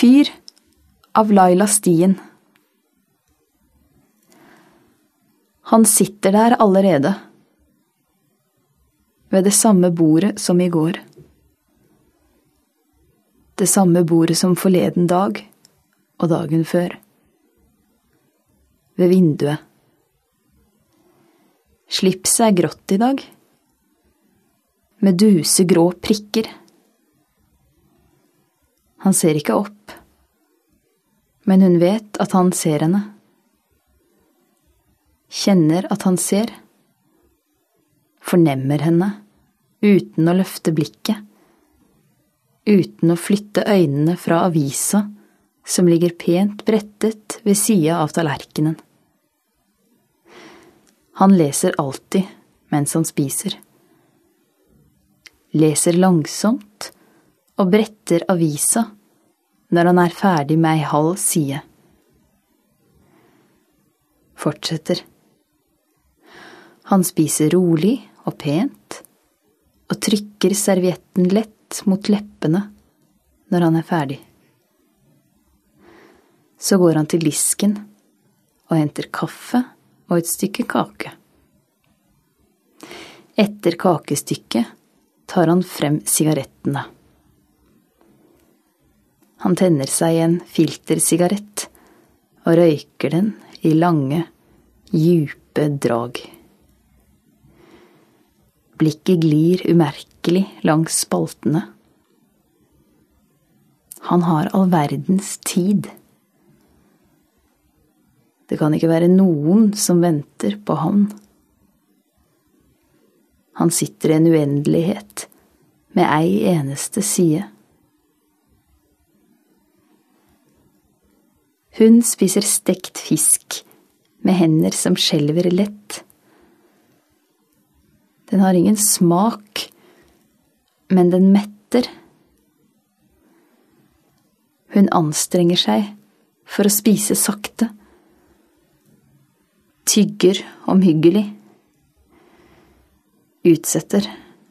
fyr av Laila Stien. Han sitter der allerede, ved det samme bordet som i går. Det samme bordet som forleden dag og dagen før. Ved vinduet. Slipset er grått i dag, med dusegrå prikker. Han ser ikke opp, men hun vet at han ser henne. Kjenner at han ser. Fornemmer henne, uten å løfte blikket, uten å flytte øynene fra avisa som ligger pent brettet ved siden av tallerkenen. Han leser alltid mens han spiser. Leser langsomt og bretter avisa når han er ferdig med ei halv side. Fortsetter. Han spiser rolig og pent, og trykker servietten lett mot leppene når han er ferdig. Så går han til disken og henter kaffe og et stykke kake. Etter kakestykket tar han frem sigarettene. Han tenner seg en filtersigarett og røyker den i lange, djupe drag. Blikket glir umerkelig langs spaltene. Han har all verdens tid. Det kan ikke være noen som venter på han. Han sitter i en uendelighet med ei eneste side. Hun spiser stekt fisk med hender som skjelver lett. Den har ingen smak, men den metter. Hun anstrenger seg for å spise sakte. Tygger omhyggelig. Utsetter.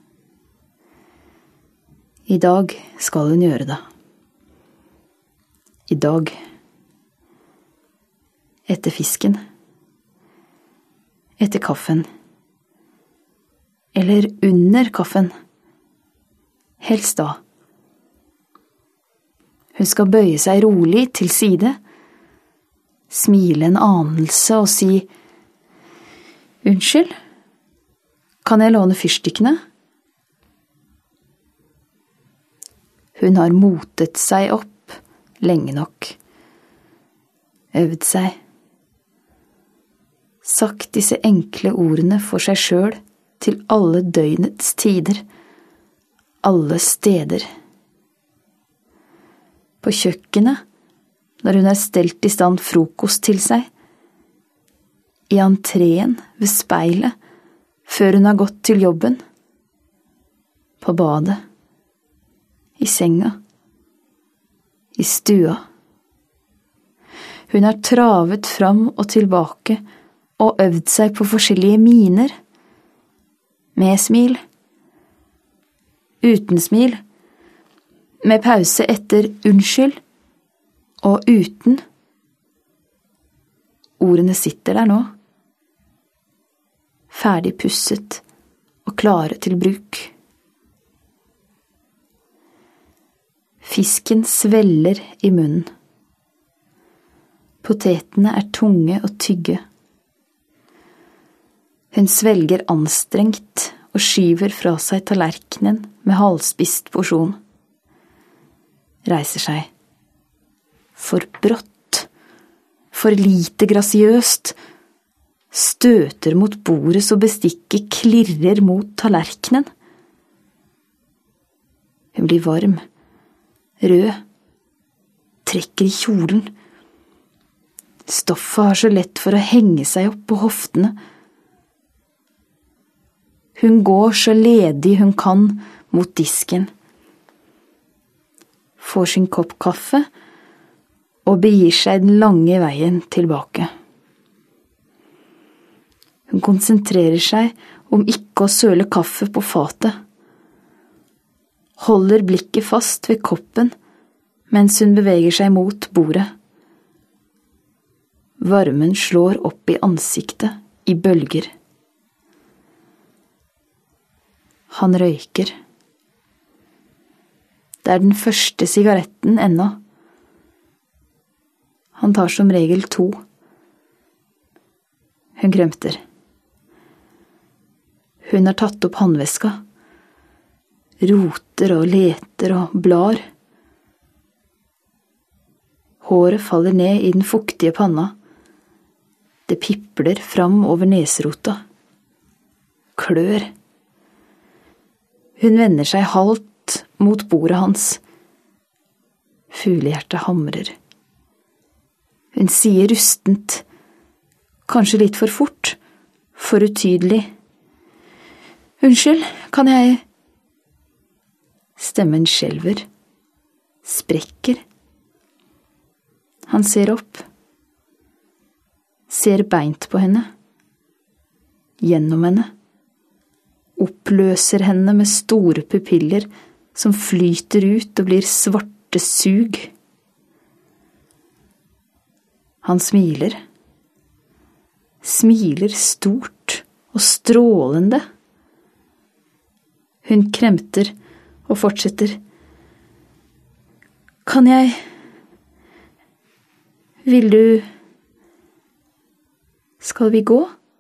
I dag skal hun gjøre det. I dag. Etter fisken. Etter kaffen. Eller under kaffen. Helst da. Hun skal bøye seg rolig til side, smile en anelse og si: «Unnskyld, kan jeg låne fyrstikkene?» Hun har motet seg opp lenge nok. Øvd seg. Sagt disse enkle ordene for seg selv til alle døgnets tider, alle steder. På kjøkkenet, når hun har stelt i stand frokost til seg, i entreen ved speilet, før hun har gått til jobben, på badet, i senga, i stua. Hun har travet fram og tilbake og øvd seg på forskjellige miner, med smil, uten smil, med pause etter unnskyld, og uten. Ordene sitter der nå, ferdig pusset og klare til bruk. Fisken sveller i munnen. Potetene er tunge og tygge. Hun svelger anstrengt og skyver fra seg tallerkenen med halvspist porsjon. Reiser seg. For brått, for lite grasiøst, støter mot bordet så bestikket klirrer mot tallerkenen. Hun blir varm, rød, trekker i kjolen. Stoffet har så lett for å henge seg opp på hoftene. Hun går så ledig hun kan mot disken. Får sin kopp kaffe og begir seg den lange veien tilbake. Hun konsentrerer seg om ikke å søle kaffe på fatet. Holder blikket fast ved koppen mens hun beveger seg mot bordet. Varmen slår opp i ansiktet i bølger. Han røyker. Det den første sigaretten ennå. Han tar som regel 2. Hun kremter. Hun har tatt opp håndveska. Roter og leter og blar. Håret faller ned i den fuktige panna. Det pipler fram over neserota. Klør. Hun vender seg halvt mot bordet hans. Fuglehjertet hamrer. Hun sier rustent, kanskje litt for fort, for utydelig. Unnskyld, kan jeg… Stemmen skjelver, sprekker. Han ser opp, ser beint på henne, gjennom henne, oppløser henne med store pupiller som flyter ut og blir svarte sug. Han smiler. Smiler stort og strålende. Hun kremter og fortsetter. Kan jeg… Vil du… Skal vi gå?